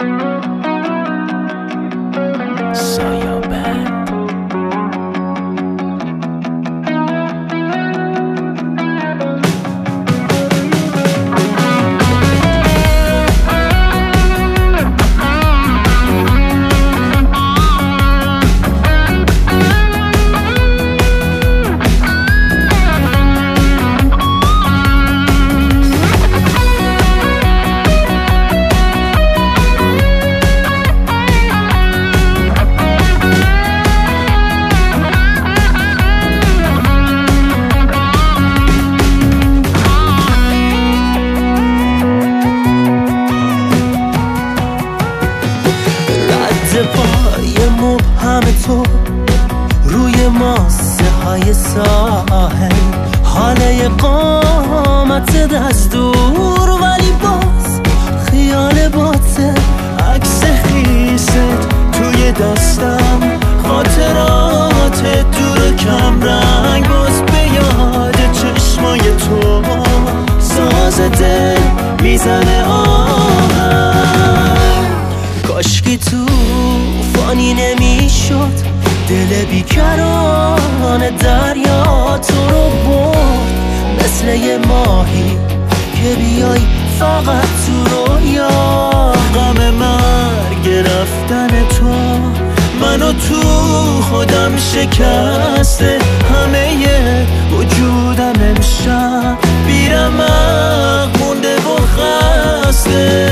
پای مبهم تو روی ماسه های ساحل، حاله قامت دستور، ولی باز خیال باطل، عکس خیست توی دستم، خاطرات دور و کم رنگ، باز به یاد چشمای تو ساز دل میزنه آهنگ. کاشکی توفانی نمیشد، دل بیکران دریا تو رو برد، مثل یه ماهی که بیای فقط تو رویا. غم مرگ رفتن تو منو تو خودم شکسته، همه وجودم امشب بیرمق مونده و خسته.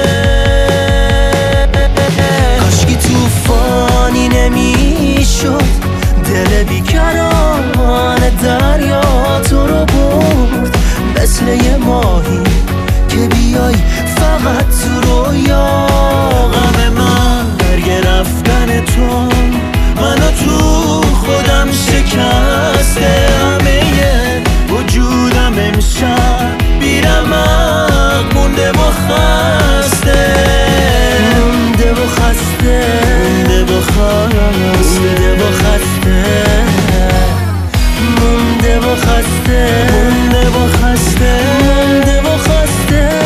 کاشکی توفانی نمیشد، دل بیکران دریا تو رو برد، مثل یه ماهی که بیای فقط تو رویا. غم مرگ رفتن تو منو تو خودم شکسته، همه وجودم امشب بیرمق مونده و خسته، مونده و خسته، مونده و خسته، مونده و خسته، مونده و خسته، مونده و خسته.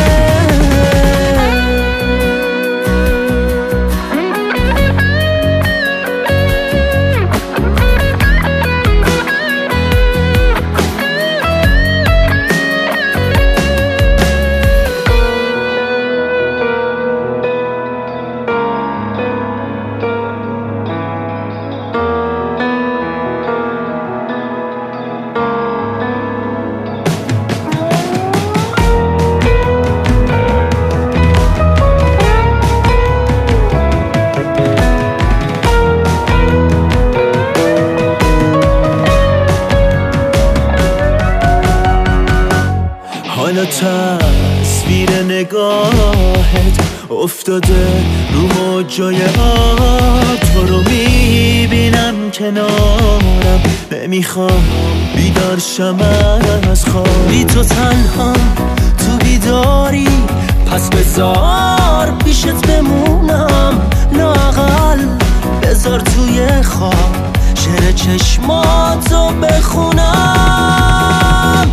حالا تصویر نگاهت افتاده رو موجای آب، تو رو میبینم کنارم، نمیخوام بیدار شم از خواب. بی تو تنها تو بیداری، پس بذار پیشت بمونم، لااقل بذار توی خواب شعر چشماتو بخونم.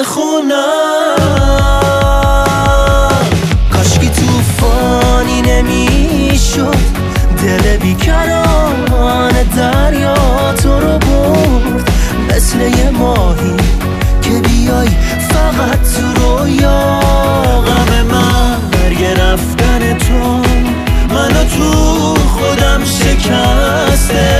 کاشکی توفانی نمیشد، دل بیکران دریا تو رو برد، مثل یه ماهی که بیای فقط تو رویا. غم مرگ رفتن تو منو تو خودم شکسته،